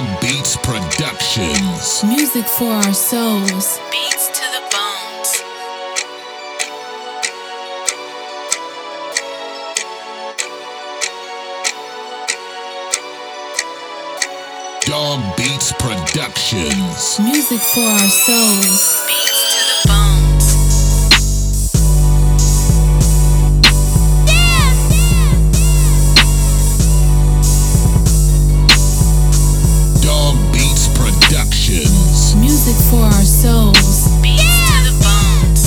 Dog Beats Productions. Music for our souls. Beats to the bones. Dog Beats Productions. Music for our souls. Beats to the bones. Dog Beats Productions. Music for our souls. Beats to the bones.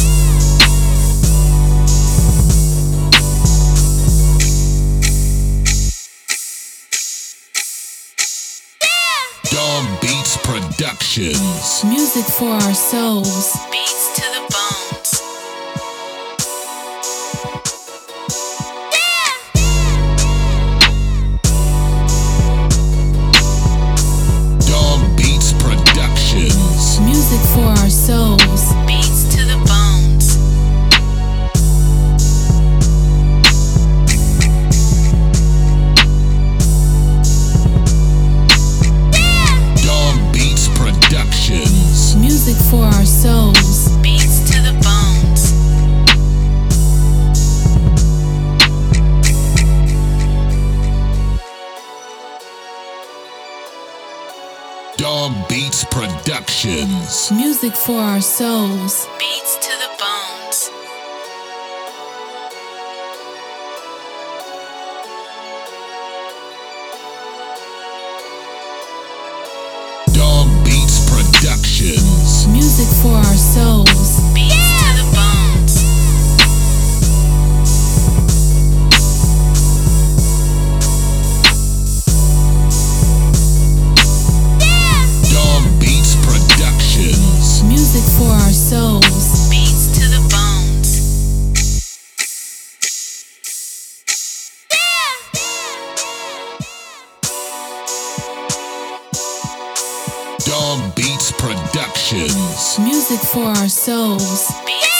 Dog Beats Productions. Music for our souls. Beats to the bones. Dog Beats Productions. Music for our souls. Beats to the bones. Dog Beats Productions. Music for our souls. Beats to the bones. Dog Beats Productions. Music for our souls. Beats to the bones. Dog Beats Productions. Music for our souls. Beats to the bones. Dog Beats Productions. Music for our souls. Beats to the bones. Dog Beats Productions. Music for our souls. Beats